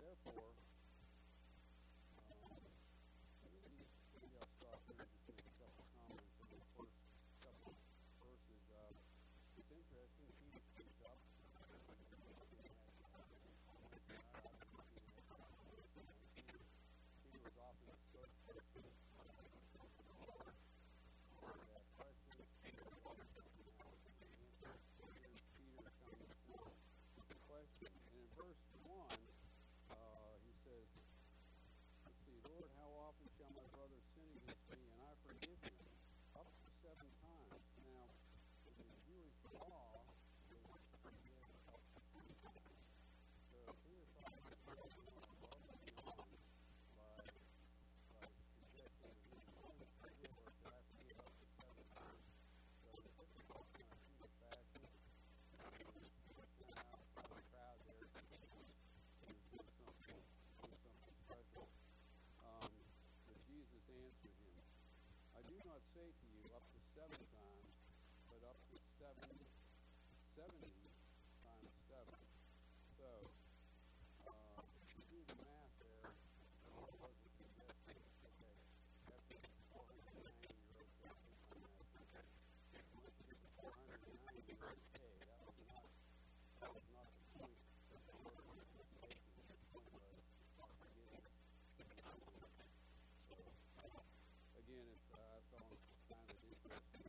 Therefore, maybe I'll stop here and just make a couple comments on the first couple verses. It's interesting. Peter speaks up. Peter was often a spokesperson. Question. And in verse 1, he says, let's see, Lord, how often shall my brother sin against me, and I forgive him? Up to 7 times. Now, in the Jewish law, they would forgive up to 3 times. So Peter thought he was going above and beyond by suggesting that he was going to forgive, or should I forgive up to 7 times? So the typical kind of Peter fashion, crowd there to do something special. But Jesus answered him, I do not say to you up to 7 times, but up to 70 times 7. So, if you do the math there, what was it suggested? Okay, after 490, you're okay. Once you get to 490, you're okay. That was not the point that the Lord was making. The point was not forgiving. So, again, I found it kind of interesting.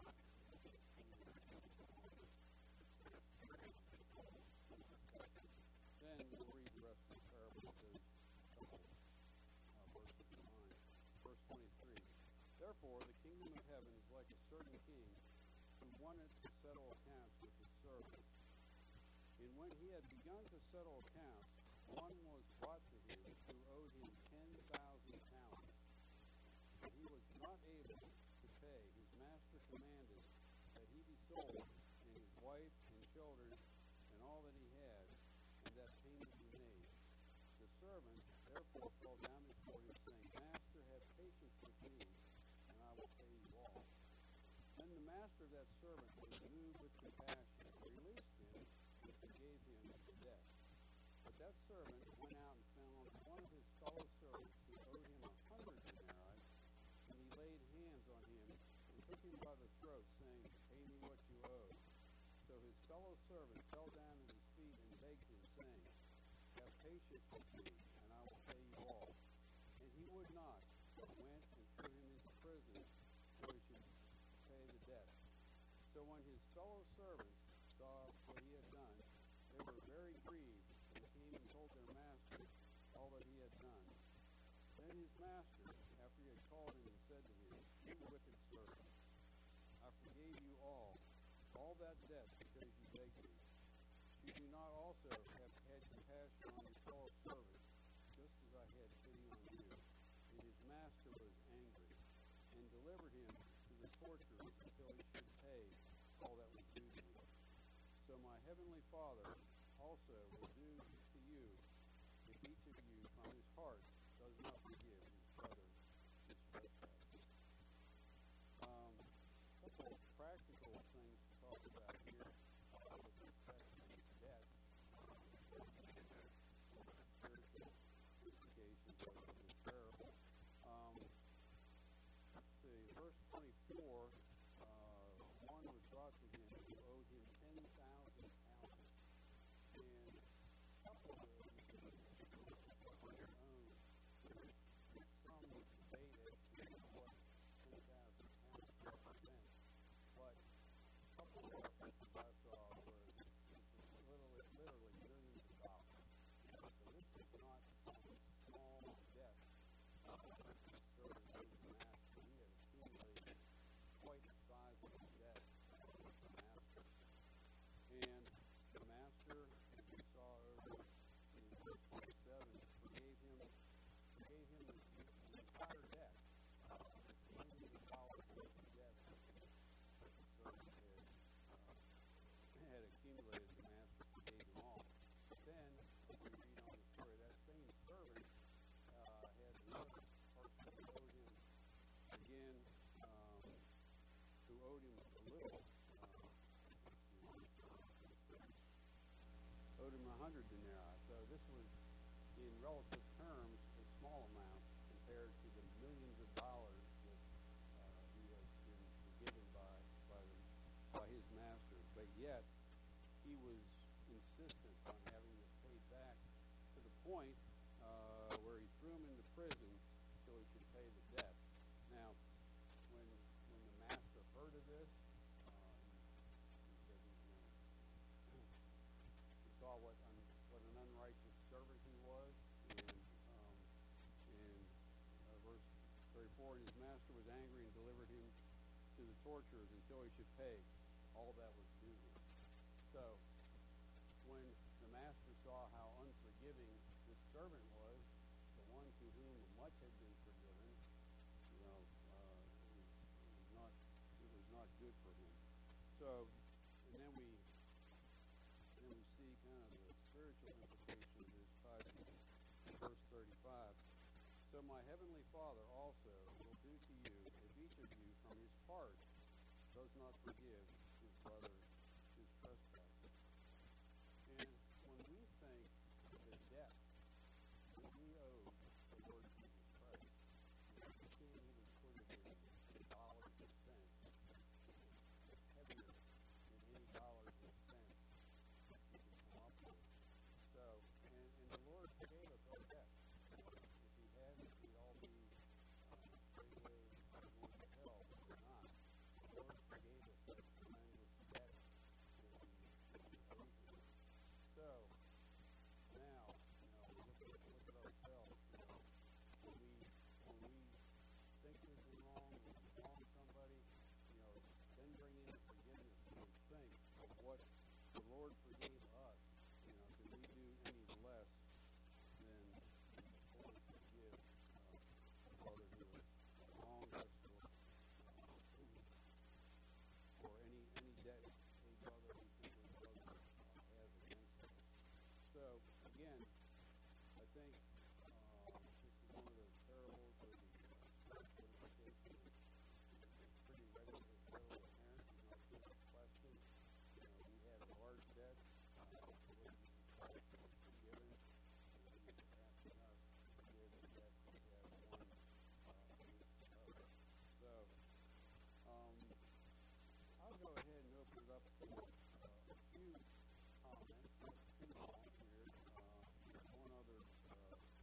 Then we'll read the rest of the parable because a couple verses behind. Verse 23. Therefore, the kingdom of heaven is like a certain king who wanted to settle accounts with his servants. And when he had begun to settle accounts, one was brought to him who owed him 10,000 talents. But he was not able to pay. His master commanded that he be sold, and his wife and children, and all that he had, and that payment be made. The servant therefore fell down before him, saying, Master, have patience with me, and I will pay you all. Then the master of that servant was moved with compassion, released him, and forgave him the debt. But that servant went out and found one of his fellow servants who owed him 100 denarii, and he laid hands on him and took him by the throat, saying, Pay me what you owe. So his fellow servant fell down at his feet and begged him, saying, Have patience with me, and I will pay you all. And he would not, but went and threw him into prison, where he should pay the debt. So when his fellow servants saw what he had done, they were very grieved, and came and told their master all that he had done. Then his master, after he had called him, and said to him, You wicked servant, I forgave you all that debt because you begged me. Should you not also have had compassion on your fellow servant, just as I had pity on you? And his master was angry, and delivered him to the torturers until he should pay all that was due to him. So my heavenly Father also will do to you if each of you from his heart does not forgive his brother his trespasses. A couple of practical things to talk about here with respect to debt. Spiritual implications of this parable. Let's see, verse 24. One was brought to him who owed him 10,000 talents. And a couple of those on their own, there's some debate as to what 10,000 talents represent. But a couple of references I saw was literally millions of dollars. So this was not some small debt. This servant owed the master. He had accumulated quite a sizable debt with the master. And the master, as we saw over in verse 27, forgave him the entire debt. Millions of dollars worth of debt that the servant had accumulated. The master forgave them all. But then, when we read on the story, that same servant had another person who owed him again, who owed him a little. Owed him 100 denarii. So this was in relative terms, a small amount compared to the millions of dollars that he has been forgiven by his master. But yet, he was insistent on having it paid back to the point where he threw him into prison till he could pay the debt. Now, when the master heard of this, he said, he saw what an unrighteous servant he was, and verse 34, and his master was angry and delivered him to the torturers until he should pay all that was due him. So, when the master saw how unforgiving this servant was, the one to whom much had been forgiven, it was not good for him. So, and then we see kind of the spiritual implication of this passage, verse 35. So my heavenly Father also will do to you if each of you from his heart does not forgive his brother his trespasses. And when we think of the debt that we owe the Lord Jesus Christ, we can't even put it in dollars and cents. It's heavier than any dollars and cents we can come up with. So, and the Lord forgave us our debt. If he hadn't, we'd all be straightway going to hell, but we're not. The Lord forgave us that tremendous debt that we owed him. So, now, look at ourselves. When we think we've been wrong, when we wrong somebody, then bring in the forgiveness and think of what the Lord forgave us. Can we do any less than the Lord forgive a brother who has wronged us or any debt a brother who thinks his brother has against us? So, again, I think this is one of those parables where the spiritual implication is pretty readily apparent. Good question. We had a large debt. The Lord Jesus Christ was forgiven. He is asking us to forgive the debt that we have one against another. So, I'll go ahead and open it up to a few comments. Not too long here. One other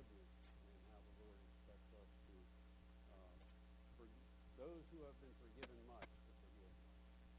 forgiveness and how the Lord expects us to, for those who have been forgiven much, to forgive much.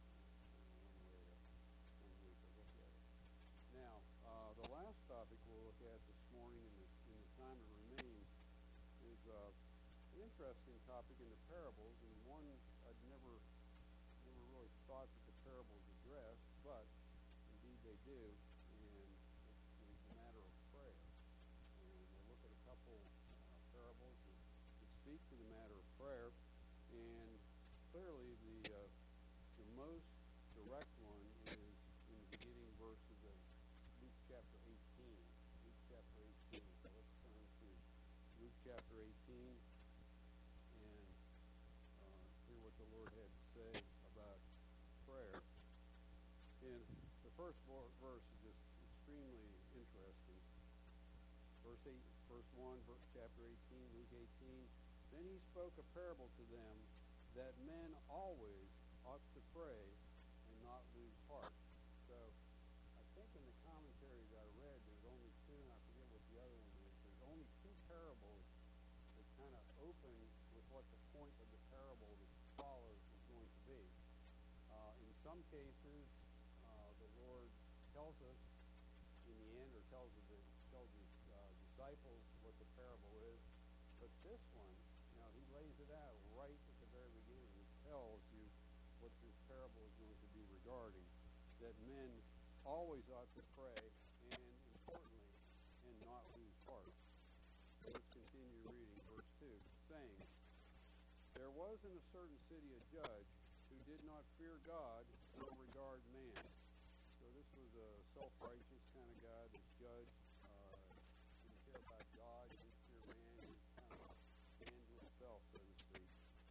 One way to look at it. Now, the last topic we'll look at this morning in the time that remains is an interesting topic in the parables, and one I'd never really thought that the parables addressed, but indeed they do, and it's the matter of prayer. And we'll look at a couple parables that speak to the matter of prayer, and clearly the most direct one is in the beginning verses of Luke chapter 18. Luke chapter 18. So let's turn to Luke chapter 18 and hear what the Lord had to say about prayer. And the first verse is just extremely interesting. Verse 1, chapter 18, Luke 18. Then he spoke a parable to them that men always ought to pray and not lose heart. So I think in the commentaries I read, there's only two, and I forget what the other one is. There's only two parables that kind of open with what the point of the parable that follows is going to be. In some cases, the Lord tells us in the end, or tells his disciples what the parable is. But this one, he lays it out right at the very beginning. He tells you what this parable is going to be regarding, that men always ought to pray, and importantly, and not lose heart. Let's continue reading verse 2, saying, There was in a certain city a judge who did not fear God nor regard man. So this was a self-righteous kind of guy, this judge. Didn't care about God, didn't fear man. He was kind of man to himself, so to speak.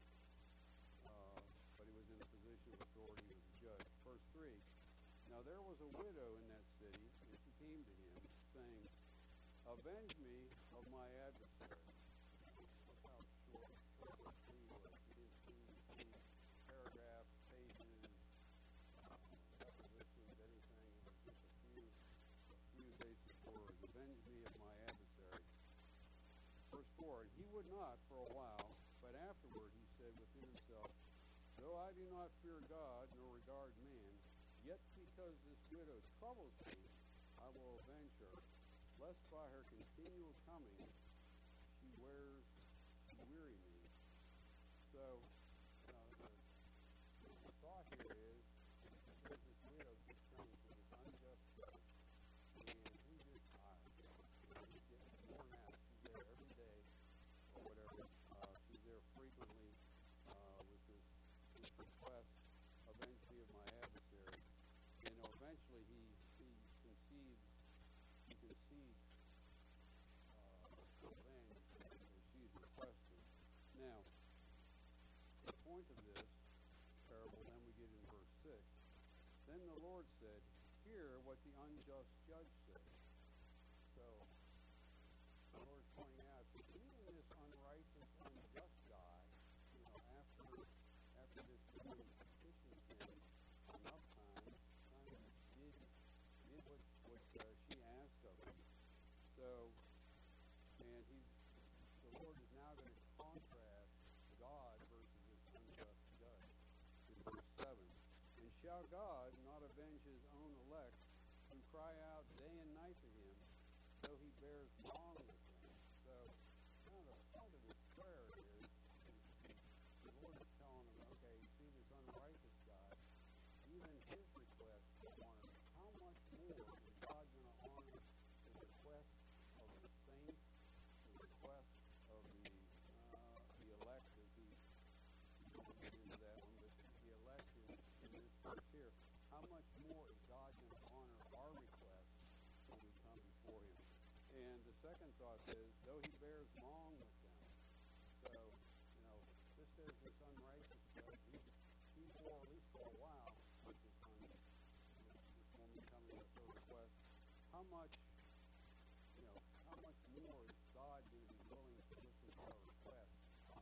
But he was in a position of authority as a judge. Verse 3, Now there was a widow in that city, and she came to him, saying, Avenge me of my adversary. Look how short the plea was. He didn't seem to see paragraphs, pages, prepositions, anything. It was just a few basic words. Avenge me of my adversary. Verse 4, And he would not for a while, but afterward he said within himself, Though I do not fear God nor regard man, yet because this widow troubles me, I will avenge her, lest by her continual coming she weary me. So, the thought here is, because this widow keeps coming to this unjust judge, and he's just tired. He's getting worn out. She's there every day, or whatever. She's there frequently with this request, avenge me of my adversary. Eventually he concedes revenge as she's requested. Now, the point of this parable, then we get in verse 6. Then the Lord said, Hear what the unjust judge said. So, the Lord's pointing out that even this unrighteous, unjust guy, after this woman petitioned him enough times, did what she asked of him. So, and the Lord is now going to contrast God versus this unjust judge in verse 7. And shall God not avenge his own elect who cry out day and night to him, though he bears long with them? So, kind of the point of this prayer is the Lord is telling him, okay, you see this unrighteous guy, even his request is honored. How much more is God going to honor the request of the saints, the request of the elect, as he won't get into that one, but the elect in this verse here? How much more is God going to honor our request when we come before him? And the second thought is, though he bears long with them. So, just as this unrighteous judge, he bore, at least for a while, with this woman coming with her request. How much more is God going to be willing to listen to our request?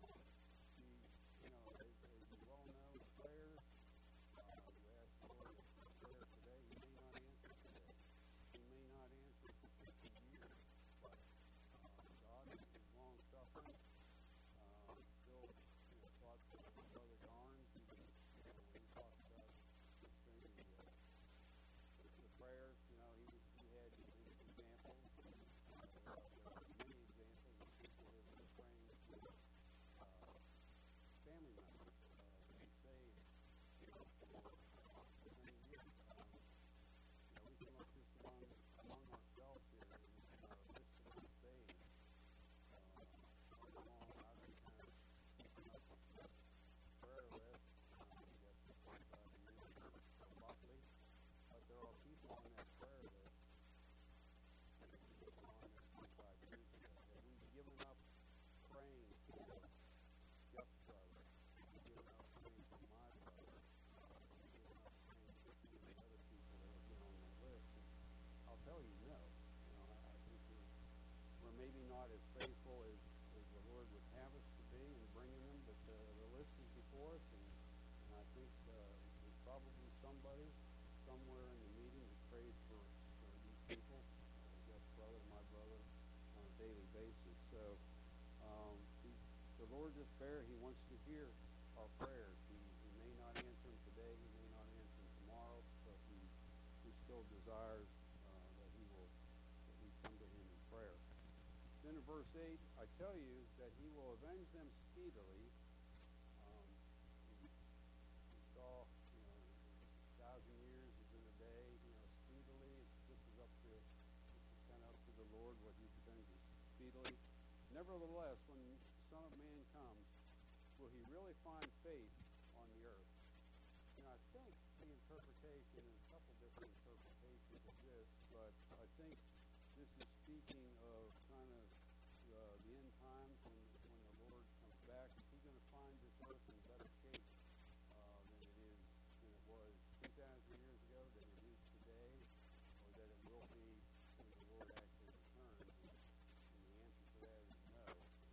As you well know, prayers, you ask the Lord a prayer today, he may not answer today. He may not answer for 50 years, but God not as faithful as the Lord would have us to be in bringing them, but the list is before us, and I think there's probably somebody somewhere in the meeting that prays for these people, Jeff's brother, my brother, on a daily basis. So the Lord just he wants to hear our prayers. He may not answer them today, he may not answer them tomorrow, but he still desires that we come to him in prayer. Then in verse 8, I tell you that he will avenge them speedily. We saw, 1,000 years is in a day, speedily. This is kind of up to the Lord what he avenges speedily. Nevertheless, when the Son of Man comes, will he really find faith on the earth? I think the interpretation, and a couple different interpretations of this, but I think this is speaking of kind of the end times when the Lord comes back. Is he going to find this earth in better shape than it was 2,000 years ago, than it is today, or that it will be when the Lord actually returns? And the answer to that is no.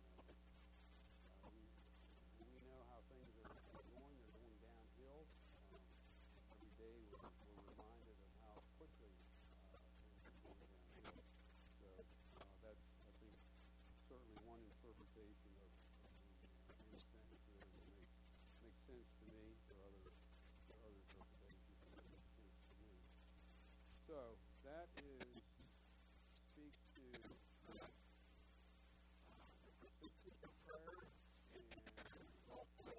We know how things are going. They're going downhill. Every day we're reminded of how quickly things are going downhill. So that's, I think, certainly one interpretation of the sentence there that makes sense to me. There are other interpretations that make sense to me. So that speaks to persistence of prayer, and also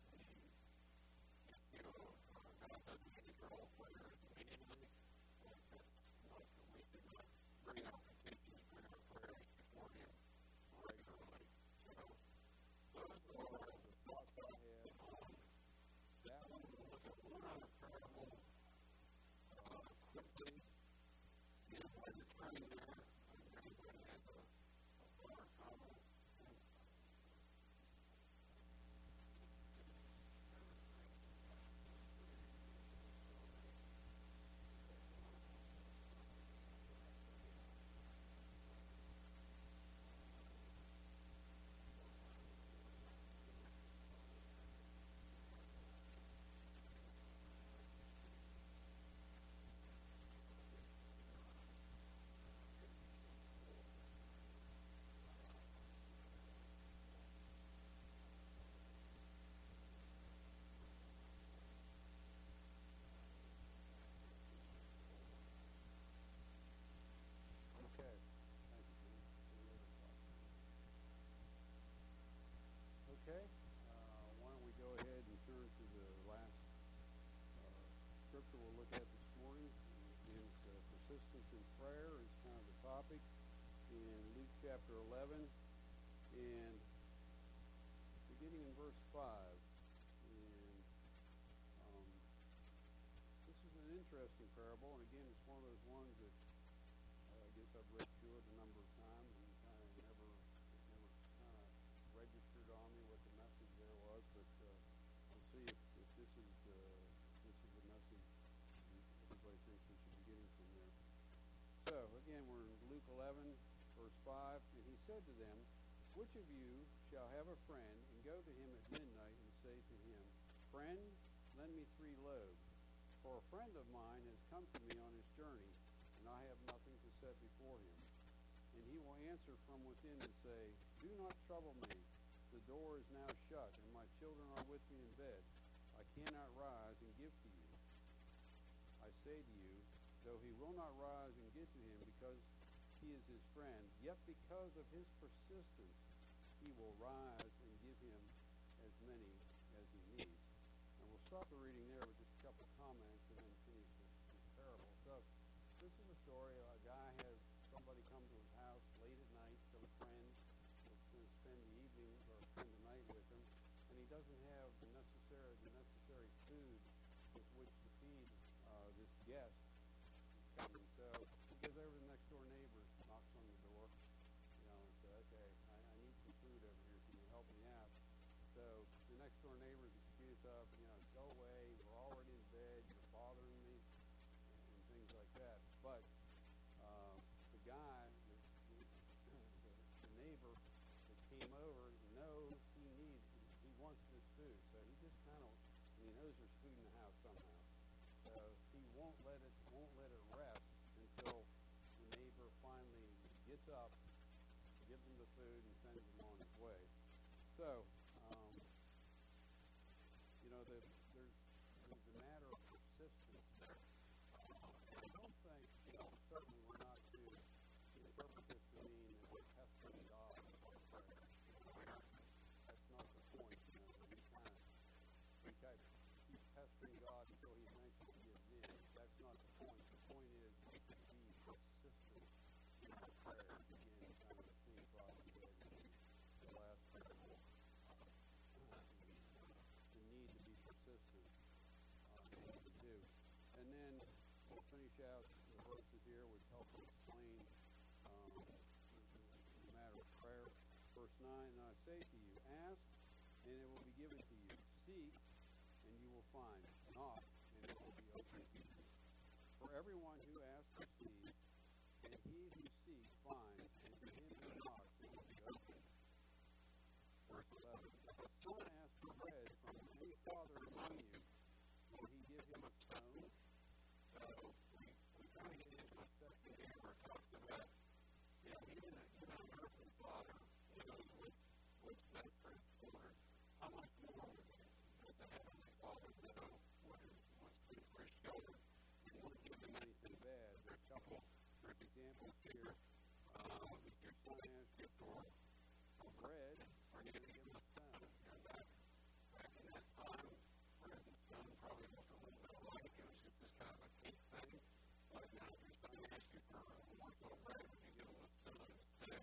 God doesn't make it for all players immediately. We should not bring our petitions, bring our prayers before him regularly. So those are the thoughts I had on that one. We'll look at one other parable quickly. While you're turning there, anybody has a thought or comment? Okay. Thank you, Jim. Any other thoughts? Okay. Why don't we go ahead and turn to the last scripture we'll look at this morning. Is persistence in prayer is kind of the topic in Luke chapter 11, and beginning in verse 5. And this is an interesting parable, and again, it's one of those ones that I guess I've read through it a number of times and kind of never kind of registered on me what the message there was, but we'll see if this is the message everybody thinks we should be getting from there. So, again, we're in Luke 11, verse 5, and he said to them, which of you shall have a friend and go to him at midnight and say to him, Friend, lend me 3 loaves, for a friend of mine has come to me on his journey, and I have nothing to set before him. And he will answer from within and say, Do not trouble me. The door is now shut, and my children are with me in bed. I cannot rise and give to you. I say to you, though he will not rise and give to him because he is his friend, yet because of his persistence he will rise and give him as many as he needs. And we'll stop the reading there with just a couple comments and then finish this parable. So this is a story. A guy has somebody come to his house late at night, some friend that's going to spend the evening or spend the night with him, and he doesn't have the necessary food with which to feed this guest who's coming. So he goes over to the next door neighbor, knocks on the door, and says, okay, I need some food over here. Can you help me out? So the next door neighbor's excuse of, go away. We're already in bed. You're bothering me, and things like that. But the guy, the knows there's food in the house somehow. So he won't let it rest until the neighbor finally gets up, gives him the food, and sends him on his way. So, there's a matter of persistence there. I don't think, certainly we're not to interpret this to mean that we're pestering God with our prayer. That's not the point. We keep pestering God until he eventually gives in. That's not the point. The point is we can be persistent in our prayer. Again, kind of the same problem that the last parable. The need to be persistent in what we do. And then we'll finish out the verses here which help to explain the matter of prayer. Verse 9, and I say to you, ask, and it will be given to you. Seek, and you will find. Knock, and it will be opened to you. For everyone who asks receives, and he who seeks finds, and to him who knocks it will be opened. Verse 11, if a son asks for bread from any father among you, will he give him a stone? So we kind of get into a section here where it talks about, even an earthly father knows what's best for his children. How much more would the Heavenly Father know what's good for his children? He won't give them anything bad. There's a couple of examples here. If your son asks you for bread, are you going to give him a stone? Back in that time, bread and stone probably looked a little bit alike. It was just this kind of a cake thing. But now if your son asks you for a morsel of bread, would you give him a stone instead?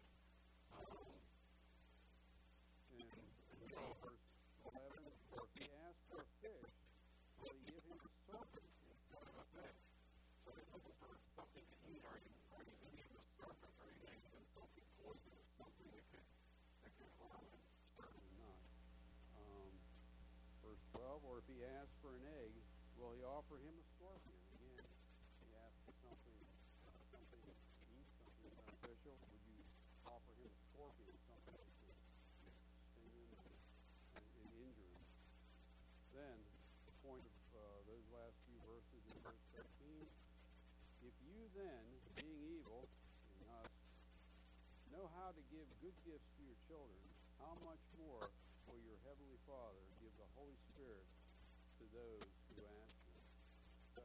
Verse 11, or if he asks for a fish, will he give him a serpent instead of a fish? So he's looking for something to eat. Are you going to give him a serpent? Are you going to give him something poisonous, something that could harm him? Certainly not. Verse 12, or if he asks for an egg, will he offer him a scorpion? Again, he asks for something to eat, something beneficial. Would you offer him a scorpion, something that could sting him and injure him? Then, the point of those last few verses in verse 13, if you then, being evil, being us, know how to give good gifts to your children, how much more will your Heavenly Father give the Holy Spirit to those who ask Him? So,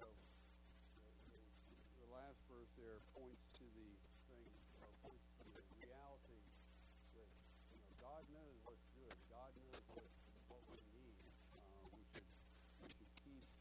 the last verse there points to the thing, points to the reality that God knows what's good. God knows what we need. We should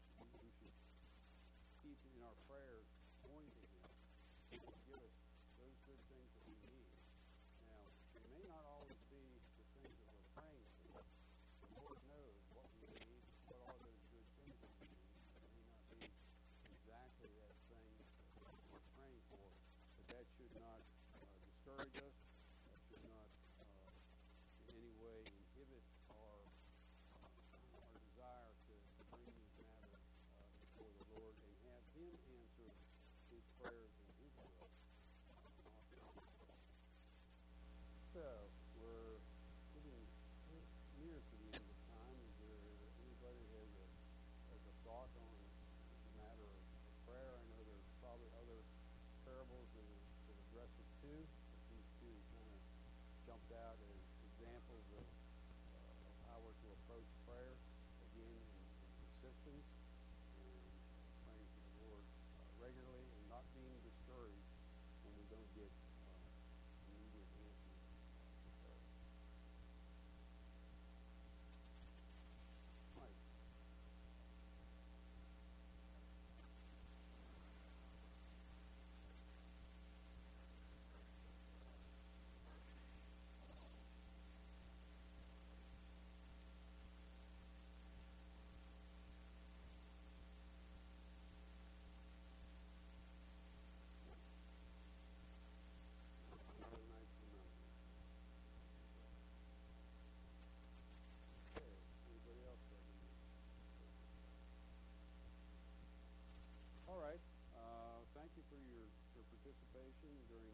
keep in our prayers going to Him. He will give us those good things that we need. Now, it may not always be the things that we're praying for. The Lord knows what we need, what are those good things that we need. It may not be exactly that thing that we're praying for, but that should not discourage us. That should not in any way inhibit our desire to bring these matters before the Lord and have Him answer His prayers and His will. So, we're getting near to the end of time. Is there anybody who has a thought on the matter of prayer? I know there's probably other parables that address it too, but these two kind of jumped out as examples of how we're to approach prayer, again, in persistence, and praying to the Lord regularly, and not being discouraged when we don't get immediate answers to prayer. Mike. Another night to remember. Okay, anybody else have any? All right. Thank you for your participation during